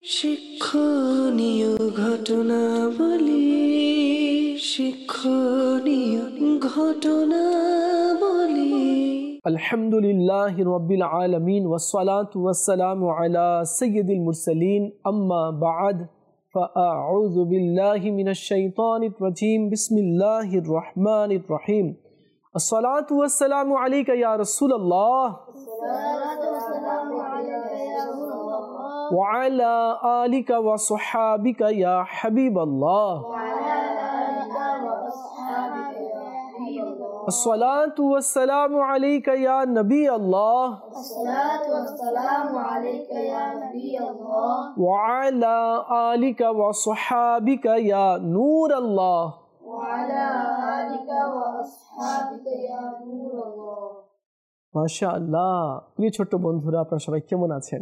শিক্ষণীয় ঘটনাবলী, শিক্ষণীয় ঘটনাবলী। আলহামদুলিল্লাহি রাব্বিল আলামিন ওয়াসসালাতু ওয়াসসালামু আলা সাইয়্যিদিল মুরসালিন আম্মা বা'দ ফাআউযু বিল্লাহি মিনাশ শাইতানির রাজীম বিসমিল্লাহির রহমানির রহিম। আসসালাতু ওয়াসসালামু আলাইকা ইয়া রাসূলুল্লাহ ওয়া আলা আলিকা ওয়া সাহবিকা ইয়া হাবিবাল্লাহ। अस्सलातु वस्सलामु अलैका या नबी अल्लाह व अला आलिका व सहाबिका या नूर अल्लाह। মাশাআল্লাহ। প্রিয় ছোট্ট বন্ধুরা, আপনারা সবাই কেমন আছেন?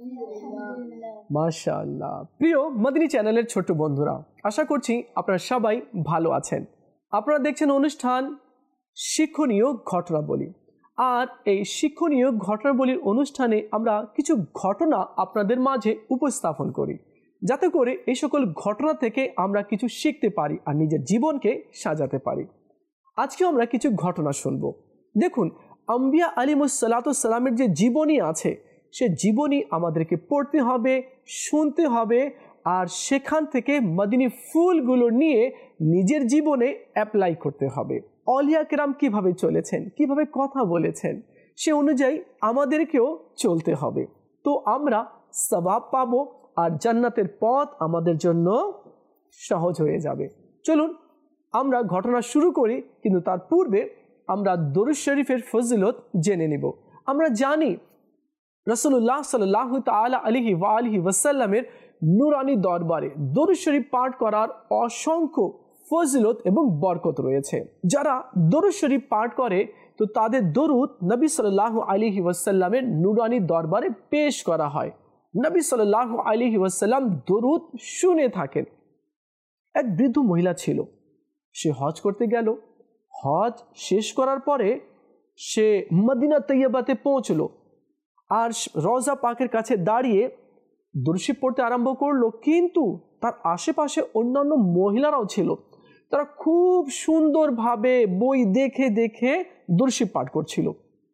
মাশাআল্লাহ। প্রিয় মদিনী চ্যানেলের ছোট্ট বন্ধুরা, আশা করছি আপনারা সবাই ভালো আছেন। আপনারা দেখছেন অনুষ্ঠান শিক্ষণীয় ঘটনাবলী। আর এই শিক্ষণীয় ঘটনাবলীর অনুষ্ঠানে আমরা কিছু ঘটনা আপনাদের মাঝে উপস্থাপন করি, যাতে করে এই সকল ঘটনা থেকে আমরা কিছু শিখতে পারি আর নিজের জীবনকে সাজাতে পারি। আজকে আমরা কিছু ঘটনা শুনবো। দেখুন, আম্বিয়া আলাইহিসসালামের যে জীবনী আছে, সে জীবনী আমাদেরকে পড়তে হবে, শুনতে হবে, আর সেখান থেকে মদিনী ফুলগুলো নিয়ে নিজের জীবনে অ্যাপ্লাই করতে হবে। আউলিয়া কেরাম কিভাবে চলেছেন, কিভাবে কথা বলেছেন, সে অনুযায়ী আমাদেরকেও চলতে হবে। তো আমরা সওয়াব পাবো আর জান্নাতের পথ আমাদের জন্য সহজ হয়ে যাবে। চলুন আমরা ঘটনা শুরু করি, কিন্তু তার পূর্বে আমরা দরুদ শরীফের ফজিলত জেনে নিব। আমরা জানি রাসূলুল্লাহ সাল্লাল্লাহু তাআলা আলাইহি ওয়া আলিহি ওয়াসাল্লামের নূরানি দরবারে দরুদ শরীফ পাঠ করার অসংখ্য ফজিলত এবং বরকত রয়েছে। যারা দরুদ শরীফ পাঠ করে, তো তাদের দরুদ নবী সাল্লাল্লাহু আলাইহি ওয়াসাল্লামের নূরানি দরবারে পেশ করা হয়। নবী সাল্লাল্লাহু আলাইহি ওয়াসাল্লাম দরুদ শুনে থাকেন। এক বৃদ্ধ মহিলা ছিল, সে হজ করতে গেল। হজ শেষ করার পরে সে মদিনা তৈয়বাতে পৌঁছলো আর রওজা পাকের কাছে দাঁড়িয়ে দরুদ শরীফ পড়তে আরম্ভ করলো। কিন্তু তার আশেপাশে অন্যান্য মহিলারাও ছিল, তারা খুব সুন্দরভাবে বই দেখে দেখে দরুদ শরীফ পাঠ করছিল।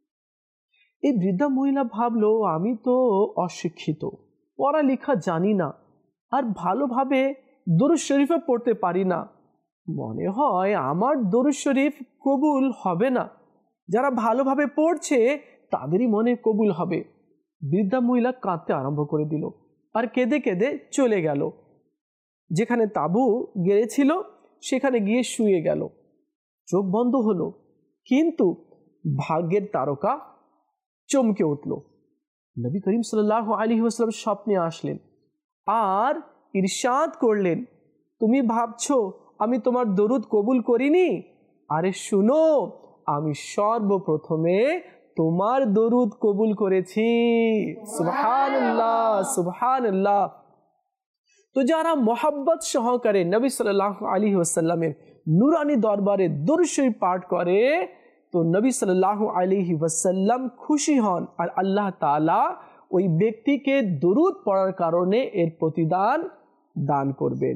এই বৃদ্ধা মহিলা ভাবলো, আমি তো অশিক্ষিত, পড়ালেখা জানি না, আর ভালোভাবে দরুদ শরীফও পড়তে পারি না, মনে হয় আমার দরুদ শরীফ কবুল হবে না। যারা ভালোভাবে পড়ছে তাদেরই মনে কবুল হবে। বৃদ্ধা মহিলা কাঁদতে আরম্ভ করে দিল আর কেঁদে কেঁদে চলে গেল। যেখানে তাঁবু গেড়েছিল সেখানে গিয়ে শুয়ে গেল। চোখ বন্ধ হলো, কিন্তু ভাগ্যের তারকা চমকে উঠল। নবী করিম সাল্লাল্লাহু আলাইহি ওয়াসাল্লাম স্বপ্নে আসলেন আর ইরশাদ করলেন, তুমি ভাবছো আমি তোমার দরুদ কবুল করিনি? আরে শুনো, আমি সর্বপ্রথমে তোমার দরুদ কবুল করেছি। সুবহানাল্লাহ, সুবহানাল্লাহ। তো যারা মোহাব্বত সহকারে নবী সাল্লাল্লাহু আলাইহি ওয়াসাল্লামের নূরানি দরবারে দরুদ শরীফ পাঠ করে, তো নবী সাল্লাল্লাহু আলাইহি ওয়াসাল্লাম খুশি হন আর আল্লাহ তাআলা ওই ব্যক্তিকে দরুদ পড়ার কারণে এর প্রতিদান দান করবেন।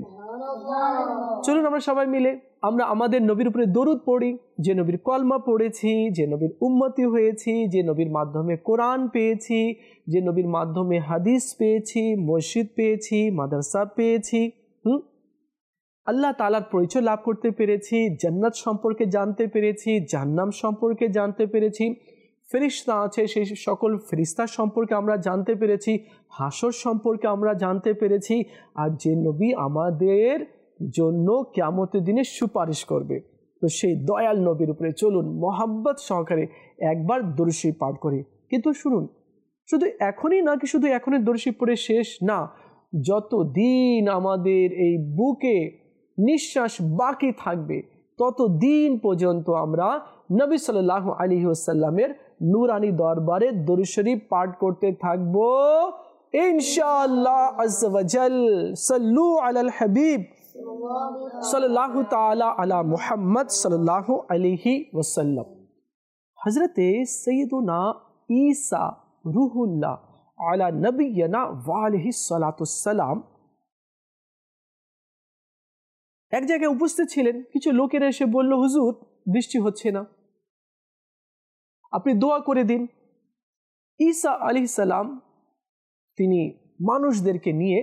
চলুন আমরা সবাই মিলে আমরা আমাদের নবীর উপরে দরুদ পড়ি, যে নবীর কলমা পড়েছি, যে নবীর উম্মতি হয়েছি, যে নবীর মাধ্যমে কোরআন পেয়েছি, যে নবীর মাধ্যমে হাদিস পেয়েছি, মসজিদ পেয়েছি, মাদ্রাসা পেয়েছি, আল্লাহ তাআলার পরিচয় লাভ করতে পেরেছি, জান্নাত সম্পর্কে জানতে পেরেছি, জাহান্নাম সম্পর্কে জানতে পেরেছি, ফেরেশতা আছে সেই সকল ফেরেশতা সম্পর্কে আমরা জানতে পেরেছি, হাসর সম্পর্কে আমরা জানতে পেরেছি, আর যে নবী আমাদের জন্য কিয়ামতের দিনে সুপারিশ করবে, তো সেই দয়াল নবীর উপরে চলুন মোহাব্বত সহকারে একবার দরুদ শরীফ পাঠ করি। কিন্তু শুনুন, শুধু এখনই নাকি শুধু এখনই দরুদ শরীফ পড়ে শেষ না, যতদিন আমাদের এই বুকে নিঃশ্বাস বাকি থাকবে ততদিন পর্যন্ত আমরা নবী সাল্লাল্লাহু আলাইহি ওয়াসাল্লামের নূরানি দরবারে দরুদ শরীফ পাঠ করতে থাকবো ইনশাআল্লাহ আযজা ওয়া জাল। সাল্লু আলাল হাবিব সাল্লাল্লাহু তাআলা আলা মুহাম্মদ সাল্লাল্লাহু আলাইহি ওয়াসাল্লাম। হযরতে সৈয়দুনা ঈসা রুহুল্লাহ আলা নবিয়্যিনা ওয়া আলাইহিস সালাতুস সালাম এক জায়গায় উপস্থিত ছিলেন। কিছু লোকেরা এসে বলল, হুজুর বৃষ্টি হচ্ছে না, আপনি দোয়া করে দিন। ঈসা আলাইহিস সালাম তিনি মানুষদেরকে নিয়ে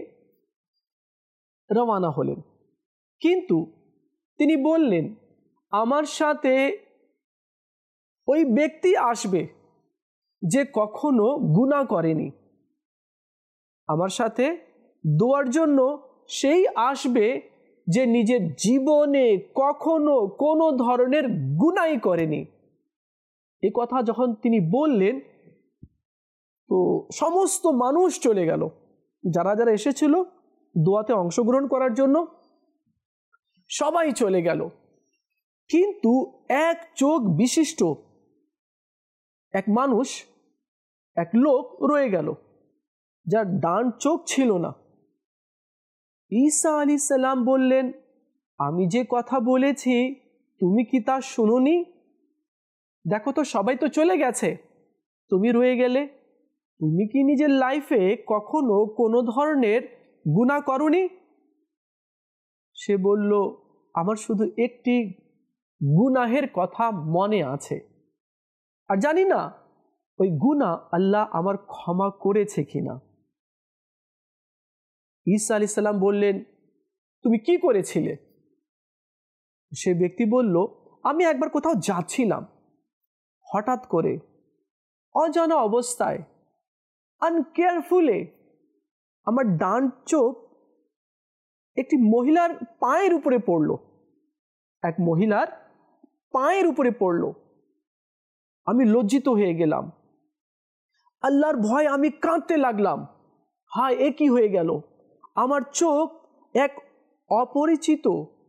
রওনা হলেন, কিন্তু তিনি বললেন, আমার সাথে ওই ব্যক্তি আসবে যে কখনো গুনাহ করেনি, আমার সাথে দোয়ার জন্য সেই আসবে যে নিজের জীবনে কখনো কোনো ধরনের গুনাহ করেনি। এই কথা যখন তিনি বললেন, তো সমস্ত মানুষ চলে গেল, যারা যারা এসেছিল দোয়াতে অংশগ্রহণ করার জন্য সবাই চলে গেল। কিন্তু এক চোখ বিশিষ্ট এক মানুষ, এক লোক রয়ে গেল, যার ডান চোখ ছিল না। ঈসা আলাইহিস সালাম বললেন, আমি যে কথা বলেছি তুমি কি তা শুনোনি? দেখো তো সবাই তো চলে গেছে, তুমি রয়ে গেলে। তুমি কি নিজের লাইফে কখনো কোনো ধরনের গুনাহ করনি? সে বলল, আমার শুধু একটি গুনাহের কথা মনে আছে, আর জানি না ওই গুনাহ আল্লাহ আমার ক্ষমা করেছে কিনা। ঈসা আলাইহিস সালাম বললেন, তুমি কি করেছিলে? সে ব্যক্তি বলল, আমি একবার কোথাও যাচ্ছিলাম, হঠাৎ করে অজানা অবস্থায় আনকেয়ারফুলে আমার ডান চোখ একটি মহিলার পায়ের উপরে পড়ল, এক মহিলার পায়ের উপরে পড়ল। আমি লজ্জিত হয়ে গেলাম, আল্লাহর ভয়ে আমি কাঁদতে লাগলাম, হায় এ কি হয়ে গেল? আমার চোখ এক অপরিচিত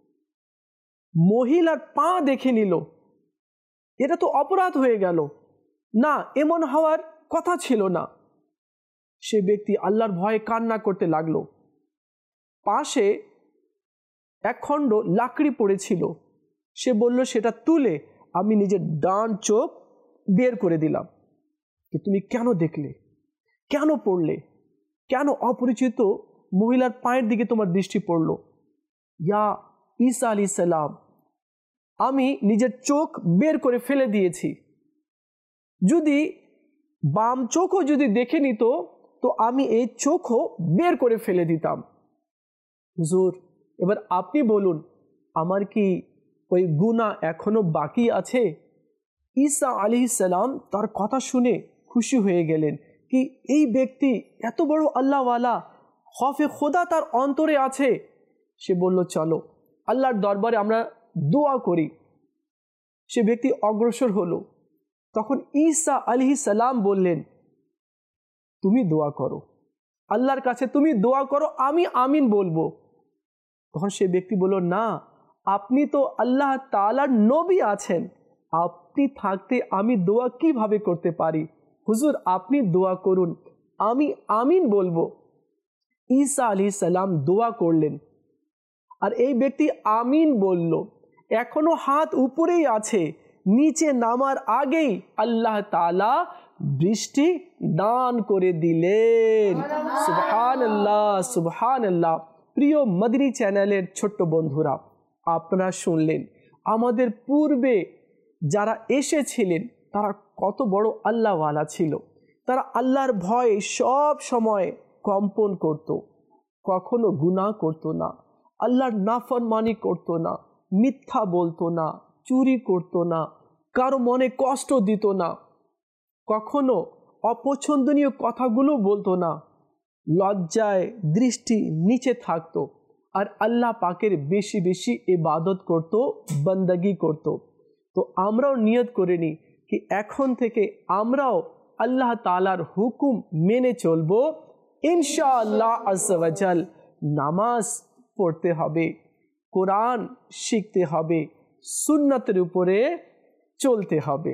মহিলার পা দেখে নিল, এটা তো অপরাধ হয়ে গেল, না এমন হওয়ার কথা ছিল না। সে ব্যক্তি আল্লাহর ভয়ে কান্না করতে লাগলো। পাশে এক খণ্ড লাকড়ি পড়েছিল, সে বলল সেটা তুলে আমি নিজের ডান চোখ বের করে দিলাম। তুমি কেন দেখলে, কেন পড়লে, কেন অপরিচিত মহিলার পায়ের দিকে তোমার দৃষ্টি পড়ল? ইয়া ঈসা আলাইহিস সালাম, আমি নিজের চোখ বের করে ফেলে দিয়েছি, যদি বাম চোখও যদি দেখে নিত তো আমি এই চোখও বের করে ফেলে দিতাম। হুজুর এবার আপনি বলুন, আমার কি ওই গুনাহ এখনো বাকি আছে? ঈসা আলাইহিস সালাম তার কথা শুনে খুশি হয়ে গেলেন কি এই ব্যক্তি এত বড় আল্লাহওয়ালা, খৌফে খোদা তার অন্তরে আছে। সে বলল, চলো আল্লাহর দরবারে আমরা দোয়া করি। সে ব্যক্তি অগ্রসর হলো। তখন ঈসা আলাইহিস সালাম বললেন, তুমি দোয়া করো, আল্লাহর কাছে তুমি দোয়া করো, আমি আমিন বলবো। তখন সে ব্যক্তি বলল, না, আপনি তো আল্লাহ তাআলার নবী আছেন, আপনি থাকতে আমি দোয়া কিভাবে করতে পারি? হুজুর আপনি দোয়া করুন, আমি আমিন বলবো। ঈসা আলাইহিস সালাম দোয়া করলেন, আর এই ব্যক্তি আমিন বলল, এখনো হাত উপরেই আছে, নিচে নামার আগেই আল্লাহ তাআলা বৃষ্টি দান করে দিলেন। সুবহানাল্লাহ, সুবহানাল্লাহ। প্রিয় মদনী চ্যানেলের ছোট্ট বন্ধুরা, আপনারা শুনলেন আমাদের পূর্বে যারা এসেছিলেন তারা কত বড় আল্লাহওয়ালা ছিল। তারা আল্লাহর ভয়ে সব সময় কম্পন করত, কখনো গুনাহ করত না, আল্লাহর নাফরমানি করত না, মিথ্যা বলতো না, চুরি করত না, কারো মনে কষ্ট দিত না, কখনো অপছন্দনীয় কথাগুলো বলতো না, লজ্জায় দৃষ্টি নিচে থাকতো, আর আল্লাহ পাকের বেশি বেশি ইবাদত করত, বন্দগি করত। তো আমরাও নিয়ত করে নিই কি এখন থেকে আমরাও আল্লাহ তাআলার হুকুম মেনে চলবো, ইনশাআল্লাহ আযজা ওয়া জাল। নামাজ পড়তে হবে, কোরআন শিখতে হবে, সুন্নতের উপরে চলতে হবে,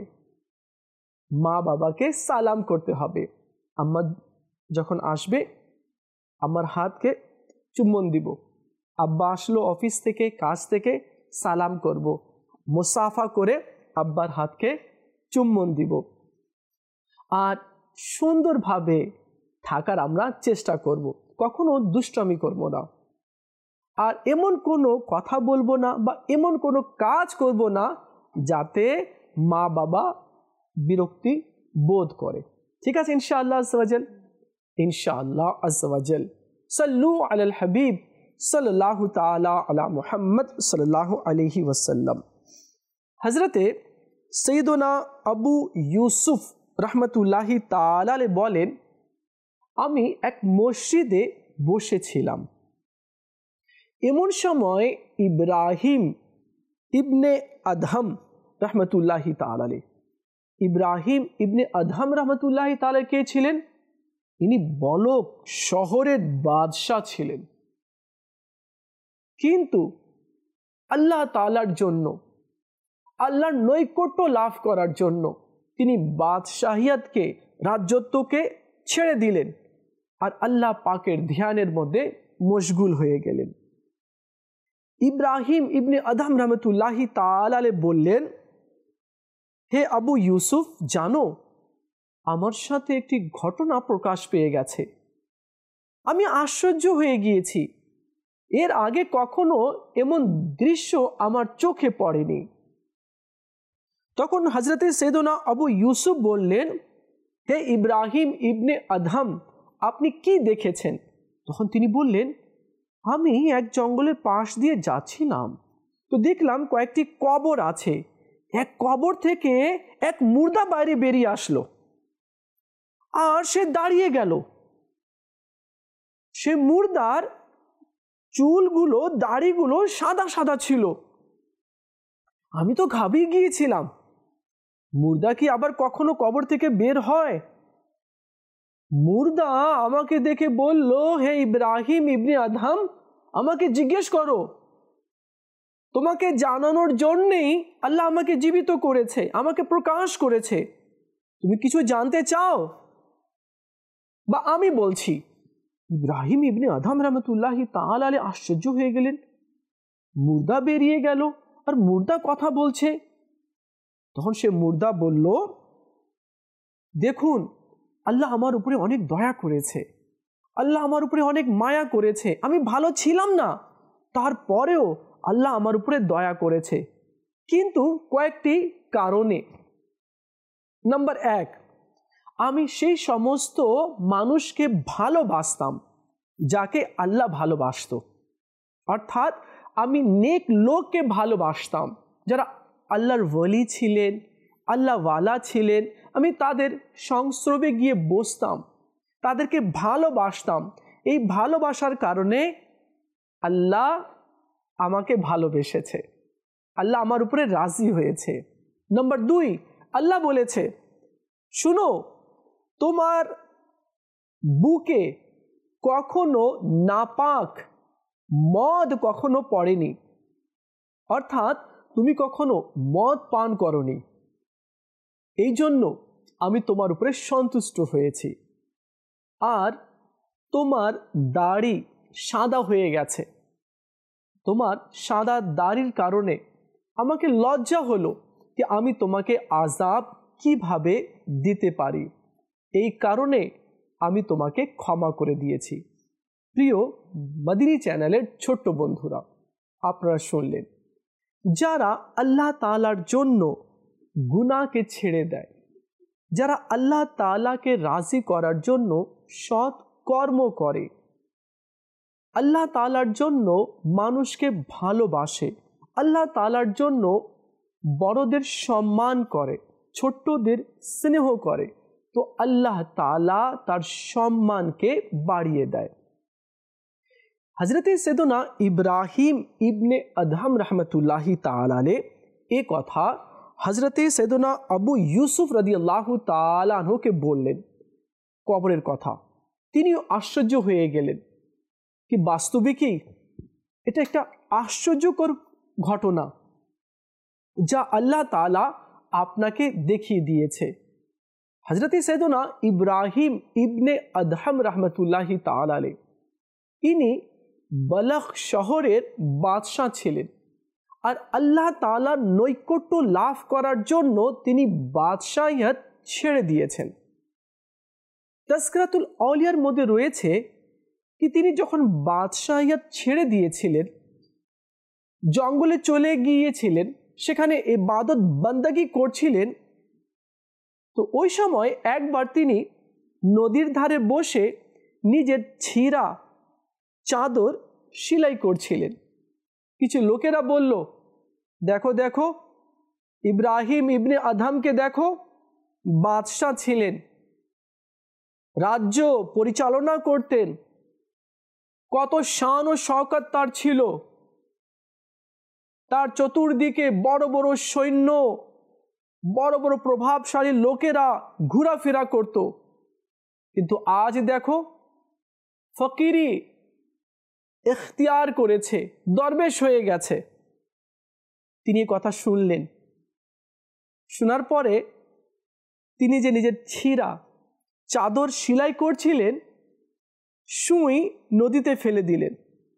মা বাবাকে সালাম করতে হবে। আম্মা যখন আসবে আমার হাতকে চুম্বন দিব, আব্বা আসলো অফিস থেকে কাজ থেকে সালাম করব, মুসাফা করে আব্বার হাতকে চুম্বন দিব। আর সুন্দরভাবে থাকার আমরা চেষ্টা করব, কখনো দুষ্টামি করব না, আর এমন কোনো কথা বলবো না বা এমন কোনো কাজ করব না যাতে মা বাবা বিরক্তি বোধ করে। ঠিক আছে ইনশাআল্লাহ আজ্জা ওয়া জাল? ইনশাআল্লাহ আজ্জা ওয়া জাল। সাল্লু আলাল হাবিব সাল্লাল্লাহু তাআলা আলা মুহাম্মদ সাল্লাল্লাহু আলাইহি ওয়াসাল্লাম। হযরতে সৈয়দনা আবু ইউসুফ রহমতুল্লাহি তাআলা আলাইহি বলেন, আমি এক মসজিদে বসেছিলাম, এমন সময় ইব্রাহিম ইবনে আদহাম রহমতুল্লাহি তাআলা আলাইহি, ইব্রাহিম ইবনে আদহাম রহমতুল্লাহি তাআলা কে ছিলেন? ইনি বলক শহরের বাদশাহ ছিলেন, কিন্তু আল্লাহ তাআলার জন্য, আল্লাহর নৈকট্য লাভ করার জন্য তিনি বাদশাহিয়াতকে, রাজত্বকে ছেড়ে দিলেন আর আল্লাহ পাকের ধ্যানের মধ্যে মশগুল হয়ে গেলেন। ইব্রাহিম ইবনে আদহাম রহমতুল্লাহি তাআলা আলাইহি বললেন, হে আবু ইউসুফ, জানো আমার সাথে একটি ঘটনা প্রকাশ পেয়ে গেছে, আমি আশ্চর্য হয়ে গিয়েছি, এর আগে কখনো এমন দৃশ্য আমার চোখে পড়েনি। তখন হযরতে সৈয়দনা আবু ইউসুফ বললেন, হে ইব্রাহিম ইবনে আদহাম, আপনি কি দেখেছেন? তখন তিনি বললেন, আমি এক জঙ্গলের পাশ দিয়ে যাচ্ছিলাম, তো দেখলাম কয়েকটি কবর আছে, এক কবর থেকে এক মুর্দা বাইরে বেরিয়ে আসলো আর সে দাঁড়িয়ে গেল। সে মুর্দার চুলগুলো, দাড়িগুলো সাদা সাদা ছিল। আমি তো ঘাবড়িয়ে গিয়েছিলাম, মুর্দা কি আবার কখনো কবর থেকে বের হয়? মুর্দা আমাকে দেখে বলল, হে ইব্রাহিম ইবনে আদহাম, আমাকে জিজ্ঞেস করো, তোমাকে জানানোর জন্যেই আল্লাহ আমাকে জীবিত করেছে, আমাকে প্রকাশ করেছে, তুমি কিছু জানতে চাও? বা আমি বলছি। ইব্রাহিম ইবনে আদহাম রহমতুল্লাহি তাআলা আলাইহি আশ্চর্য হয়ে গেলেন, মুর্দা বেরিয়ে গেল আর মুর্দা কথা বলছে। তখন সে মুর্দা বলল, দেখুন, আল্লাহ আমার উপরে অনেক দয়া করেছে, আল্লাহ আমার উপরে অনেক মায়া করেছে, আমি ভালো ছিলাম না, তারপরেও আল্লাহ আমার উপরে দয়া করেছে, কিন্তু কয়েকটি কারণে। নাম্বার 1, আমি সেই সমস্ত মানুষকে ভালোবাসতাম যাকে আল্লাহ ভালোবাসত, অর্থাৎ আমি নেক লোককে ভালোবাসতাম, যারা আল্লাহর ওয়ালি ছিলেন, আল্লাহওয়ালা ছিলেন। আমি তাদের সংস্রবে গিয়ে বসতাম, তাদেরকে ভালোবাসতাম। এই ভালোবাসার কারণে আল্লাহ আমাকে ভালোবেসেছে, আল্লাহ আমার উপরে রাজি হয়েছে। নাম্বার 2, আল্লাহ বলেছে, শুনো, তোমার বুকে কখনো নাপাক মদ কখনো পড়েনি, অর্থাৎ তুমি কখনো মদ পান করনি, এই জন্য আমি তোমার উপরে সন্তুষ্ট হয়েছি। আর তোমার দাড়ি সাদা হয়ে গেছে, তোমার সাদা দাড়ির কারণে আমাকে লজ্জা হলো যে আমি তোমাকে আযাব কিভাবে দিতে পারি, এই কারণে আমি তোমাকে ক্ষমা করে দিয়েছি। প্রিয় মদিনী চ্যানেলের ছোট্ট বন্ধুরা, আপনারা শুনলেন, যারা আল্লাহ তাআলার জন্য গুনাহকে ছেড়ে দেয়, যারা আল্লাহ তাআলাকে রাজি করার জন্য সৎ কর্ম করে, আল্লাহ তাআলার জন্য মানুষকে ভালোবাসে, আল্লাহ তাআলার জন্য বড়দের সম্মান করে, ছোট্টদের স্নেহ করে, তো আল্লাহ তাআলা তার সম্মানকে বাড়িয়ে দেয়। হযরতে সৈয়দনা ইব্রাহিম ইবনে আদহাম রহমতুল্লাহি তাআলা আলাইহি এ কথা হযরতে সৈয়দনা আবু ইউসুফ রাদিয়াল্লাহু তাআলা আনহুকে বললেন কবরের কথা। তিনিও আশ্চর্য হয়ে গেলেন কি বাস্তবিকই এটা একটা আশ্চর্যকর ঘটনা যা আল্লাহ তাআলা আপনাকে দেখিয়ে দিয়েছে। হযরতে সৈয়দনা ইব্রাহিম ইবনে আদহাম রহমতুল্লাহি তাআলা আলাইহি ইনি বলখ শহরের বাদশাহ ছিলেন, আর আল্লাহ তাআলার নৈকট্য লাভ করার জন্য তিনি বাদশাহিয়ত ছেড়ে দিয়েছেন। তাজকিরাতুল আউলিয়ার মধ্যে রয়েছে কি তিনি যখন বাদশাহিয়াত ছেড়ে দিয়েছিলেন, জঙ্গলে চলে গিয়েছিলেন, সেখানে ইবাদত বান্দাগি করছিলেন, তো ওই সময় একবার তিনি নদীর ধারে বসে নিজের ছিঁড়া চাদর সেলাই করছিলেন। কিছু লোকেরা বলল, দেখো দেখো ইব্রাহিম ইবনে আদহামকে দেখো, বাদশাহ ছিলেন, রাজ্য পরিচালনা করতেন, কত শান ও শওকত তার ছিল, তার চতুর্দিকে বড় বড় সৈন্য, বড় বড় প্রভাবশালী লোকেরা ঘোরাফেরা করত। কিন্তু আজ দেখো ফকিরি ইখতিয়ার করেছে, দরবেশ হয়ে গেছে। তিনি কথা শুনলেন। শোনার পরে তিনি যে নিজের ছিঁড়া চাদর সেলাই করছিলেন, সুই নদীতে ফেলে দিলেন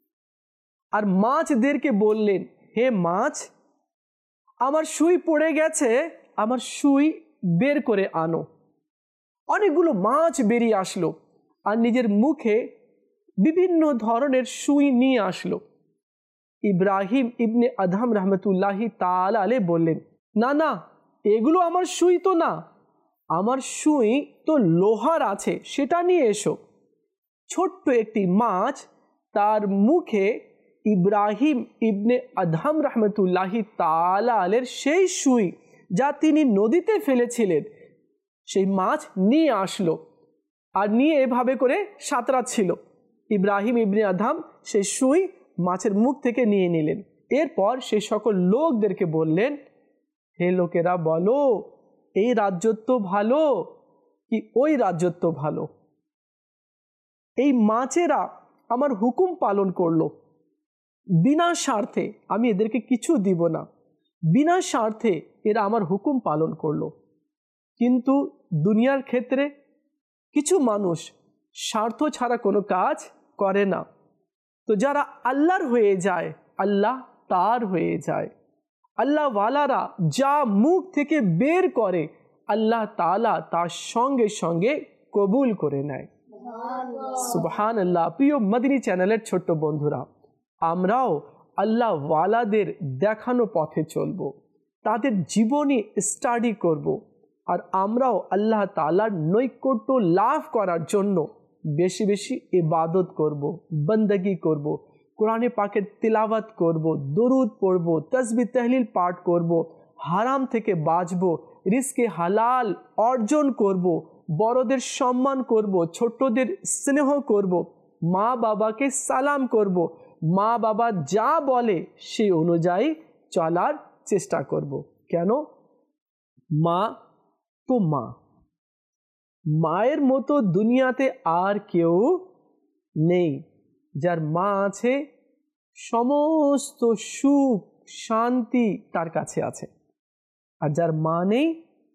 আর মাছদেরকে বললেন, হে মাছ, আমার সুই পড়ে গেছে, আমার সুই বের করে আনো। অনেকগুলো মাছ বেরিয়ে আসলো আর নিজের মুখে বিভিন্ন ধরনের সুই নিয়ে আসলো। ইব্রাহিম ইবনে আদহাম রহমতুল্লাহি তাআলা আলাইহি বললেন, না না, এগুলো আমার সুই তো না, আমার সুই তো লোহার আছে, সেটা নিয়ে এসো। ছোট্ট একটি মাছ তার মুখে ইব্রাহিম ইবনে আদহাম রহমতুল্লাহি তাআলা আলাইহির সেই সুই যা তিনি নদীতে ফেলেছিলেন, সেই মাছ নিয়ে আসলো আর নিয়ে এভাবে করে সাঁতরাচ্ছিল। ইব্রাহিম ইবনে আদহাম সেই সুই মাছের মুখ থেকে নিয়ে নিলেন। এরপর সেই সকল লোকদেরকে বললেন, হে লোকেরা, বলো এই রাজ্যত্ব ভালো কি ওই রাজ্যত্ব ভালো? এই মাছেরা আমার হুকুম পালন করলো বিনা স্বার্থে, আমি এদেরকে কিছু দিব না, বিনা স্বার্থে এরা আমার হুকুম পালন করলো। কিন্তু দুনিয়ার ক্ষেত্রে কিছু মানুষ স্বার্থ ছাড়া কোনো কাজ করে না। তো যারা আল্লাহর হয়ে যায়, আল্লাহ তার হয়ে যায়। আল্লাহ ওয়ালারা যা মুখ থেকে বের করে, আল্লাহ তাআলা তার সঙ্গে সঙ্গে কবুল করে নেয়। সুবহানাল্লাহ। প্রিয় মদিনী চ্যানেলের ছোট্ট বন্ধুরা, আমরাও আল্লাহ ওয়ালাদের দেখানো পথে চলব, তাদের জীবনী স্টাডি করব, আর আমরাও আল্লাহ তাআলার নৈকট্য লাভ করার জন্য বেশি বেশি ইবাদত করব, বন্দগি করব, কোরআনে পাকের তিলাওয়াত করব, দরুদ পড়ব, তাসবিহ তাহলিল পাঠ করব, হারাম থেকে বাঁচব, রিজকে হালাল অর্জন করব, বড়দের সম্মান করব, ছোটদের স্নেহ করব, মা বাবাকে সালাম করব, মা বাবা যা বলে সেই অনুযায়ী চলার চেষ্টা করব। কেন? মা তো মা, মায়ের মতো দুনিয়াতে আর কেউ নেই। যার মা আছে সমস্ত সুখ শান্তি তার কাছে আছে, আর যার মা নেই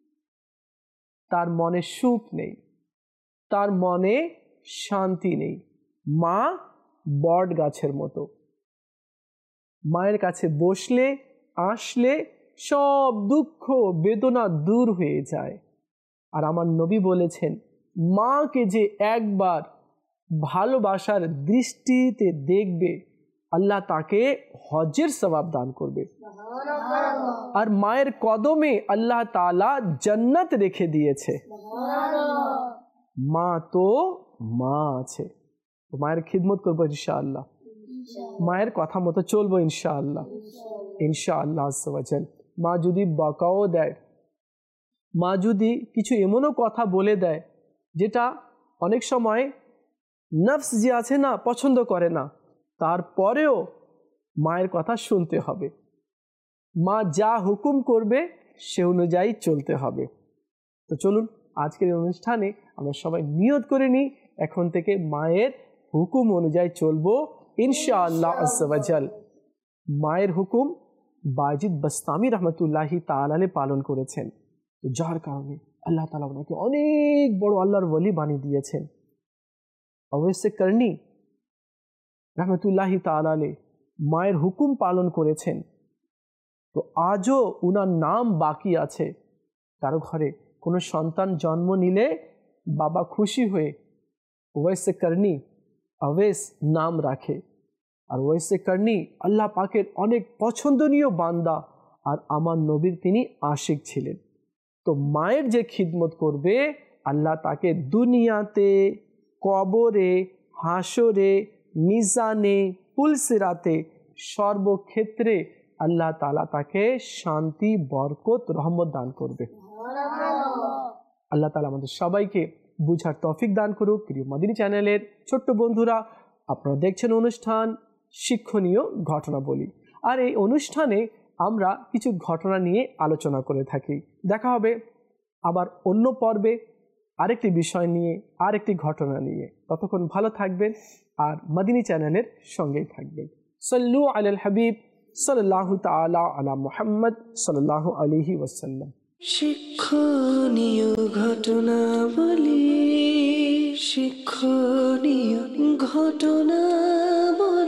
তার মনে সুখ নেই, তার মনে শান্তি নেই। মা বট গাছের মতো, মায়ের কাছে বসলে আসলে সব দুঃখ বেদনা দূর হয়ে যায়। আর আমার নবী বলেছেন, মাকে যে একবার ভালোবাসার দৃষ্টিতে দেখবে, আল্লাহ তাকে হজ্জের সওয়াব দান করবে। আর মায়ের কদমে আল্লাহ তাআলা জান্নাত রেখে দিয়েছে। মা তো মা আছে, মায়ের খিদমত করবো ইনশাআল্লাহ, মায়ের কথা মতো চলবো ইনশাআল্লাহ, ইনশাআল্লাহ আজ্জা ওয়া জাল। মা যদি বকাও দেয়, মা যদি কিছু এমনও কথা বলে দেয় যেটা অনেক সময় নফস যে আছে না পছন্দ করে না, তারপরেও মায়ের কথা শুনতে হবে। মা যা হুকুম করবে সে অনুযায়ী চলতে হবে। তো চলুন আজকের এই অনুষ্ঠানে আমরা সবাই নিয়ত করে নিই, এখন থেকে মায়ের হুকুম অনুযায়ী চলবো ইনশাআল্লাহ আজ্জা ওয়া জাল। মায়ের হুকুম বাজিদ বাস্তামি রহমতুল্লাহি তাআলা আলাইহি পালন করেছেন, তো যার কারণে আল্লাহ তাআলা ওনাকে অনেক বড় আল্লাহর ওলি বানিয়ে দিয়েছেন। অবশ্যই করনি রহমতুল্লাহি তাআলা আলাইহি মায়ের হুকুম পালন করেছেন, তো আজও উনার নাম বাকি আছে। কারো ঘরে কোনো সন্তান জন্ম নিলে বাবা খুশি হয়ে ওয়েসে করনি আওয়েস নাম রাখে। আর ওয়েসে করনি আল্লাহ পাকের অনেক পছন্দনীয় বান্দা, আর আমার নবীর তিনি আশিক ছিলেন। তো মায়ের যে খিদমত করবে আল্লাহ তাকে দুনিয়াতে, কবরে, হাসরে, মিজানে, পুলসিরাতে, সর্বক্ষেত্রে আল্লাহ তাআলা তাকে শান্তি, বরকত, রহমত দান করবে। আল্লাহ তাআলা আমাদের সবাইকে বুঝার তৌফিক দান করুক। প্রিয় মাদিনী চ্যানেলের ছোট্ট বন্ধুরা, আপনারা দেখছেন অনুষ্ঠান শিক্ষণীয় ঘটনাবলী, আর এই অনুষ্ঠানে আমরা কিছু ঘটনা নিয়ে আলোচনা করে থাকি। দেখা হবে আবার অন্য পর্বে আরেকটি বিষয় নিয়ে, আরেকটি ঘটনা নিয়ে। ততক্ষণ ভালো থাকবেন আর মাদিনী চ্যানেলের সঙ্গেই থাকবেন। সাল্লু আলাল হাবিব সাল্লাল্লাহু তাআলা আলা মুহাম্মদ সাল্লাল্লাহু আলাইহি ওয়াসাল্লাম। শিক্ষণীয় ঘটনাবলী, শিক্ষণীয় ঘটনাবলী।